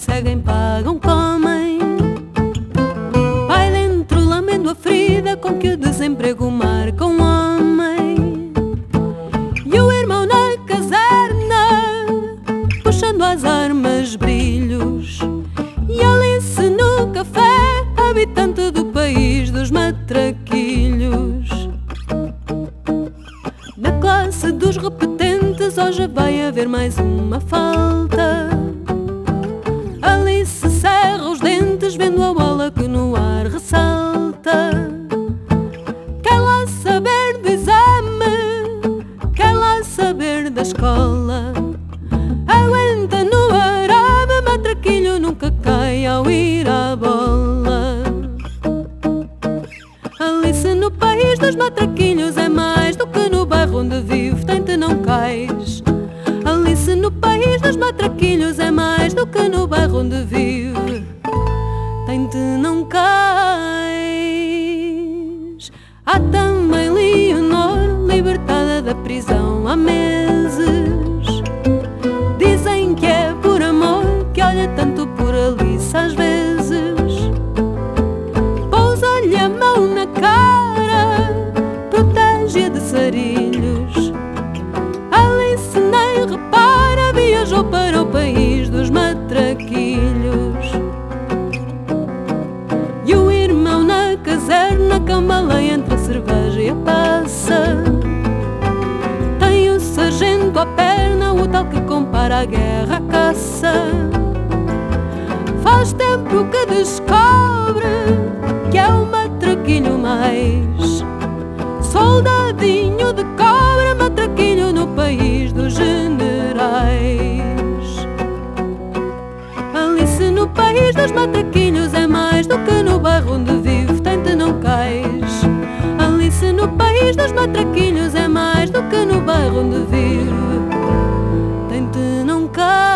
seguem, pagam, comem. Vai dentro lamendo a ferida com que o desemprego marca um homem. E o irmão na caserna, puxando às armas brilhos. E Alice no café, habitante do país dos matraquilhos. Na classe dos repetentes hoje vai haver mais uma falta. Alice cerra os dentes vendo a bola que no ar ressalta. Quer lá saber do exame, quer lá saber da escola. Aguenta no arame, matraquilho nunca cai ao ir à bola. Alice no país dos matraquilhos é mais do que no bairro onde vive, tente não cais. Alice no país dos matraquilhos é mais do que no bairro onde vive, tente não cais. Há também Leonor, libertada da prisão há meses. Dizem que é por amor que olha tanto por Alice às vezes. Pousa-lhe a mão na cara, protege-a de sarilhos. Alice nem repara, viajou para o país dos matraquilhos. E o irmão na caserna cambaleia entre a cerveja e a taça. Tem o sargento à perna, o tal que compara a guerra à caça. Faz tempo que descobre que é o matraquilho mais soldadinho de cobre, matraquilho no país dos generais. Alice no país dos matraquilhos é mais do que no bairro onde vive, tente não cais. Alice no país dos matraquilhos é mais do que no bairro onde vive, tente não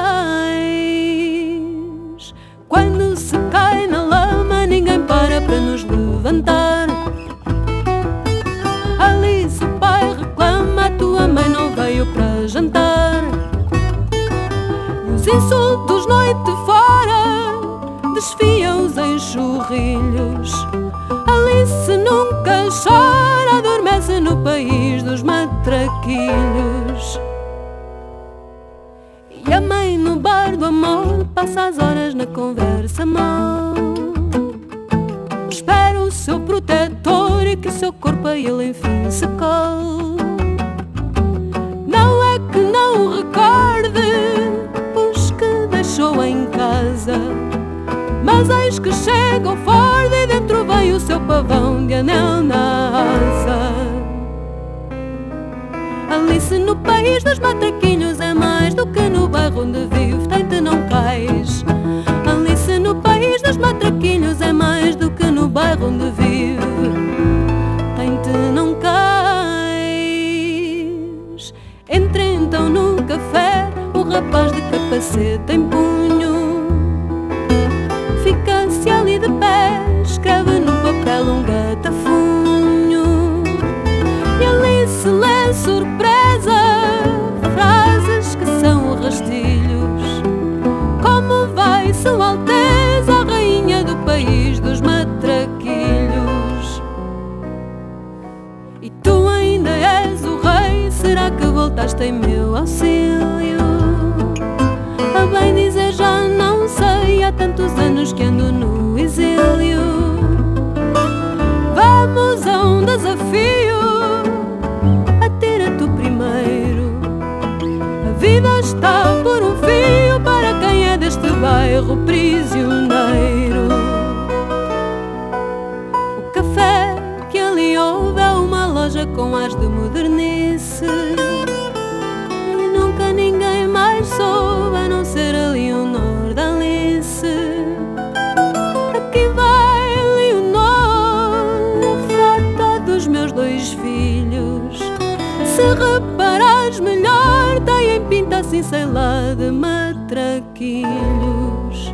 cais. Quando se cai na lama ninguém para nos levantar. Alice, o pai reclama, a tua mãe não veio para jantar. Os insultos noite fora desfiam-os em churrilhos. Alice nunca chora, adormece no país dos matraquilhos. E a mãe no bar do amor passa as horas na conversa mal. Espera o seu protetor e que o seu corpo a ele enfim se cole. Não é que não recorde os que deixou em casa, mas eis que chega o Ford e dentro vem o seu pavão de anel na asa. Alice no país dos matraquilhos é mais do que no bairro onde vive, tente não cais. Alice no país dos matraquilhos é mais do que no bairro onde vive, tente não cais. Entra então no café o rapaz de capacete em punho. Fica-se ali de pé, escreve no papel um gatafunho. E Alice lê surpresa frases que são rastilhos. Como vai Sua Alteza, a rainha do país dos matraquilhos? E tu ainda és o rei, será que voltaste em meu auxílio? A bem dizer já não sei, há tantos anos que ando no exílio. Vamos a um desafio, atira-te primeiro. A vida está por um fio para quem é deste bairro prisioneiro. O café que ali houve é uma loja com ares de modernice. E nunca ninguém mais soube a não ser a Leonor da Alice. Aqui vai Leonor, a foto dos meus dois filhos. Se reparares melhor, tem em pinta assim, sei lá, de matraquilhos.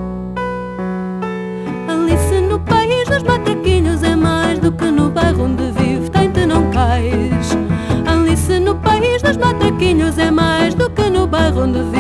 Alice no país dos matraquilhos é mais do que no bairro onde vive, tente não cais. Alice no país dos matraquilhos é mais do que no bairro onde vive.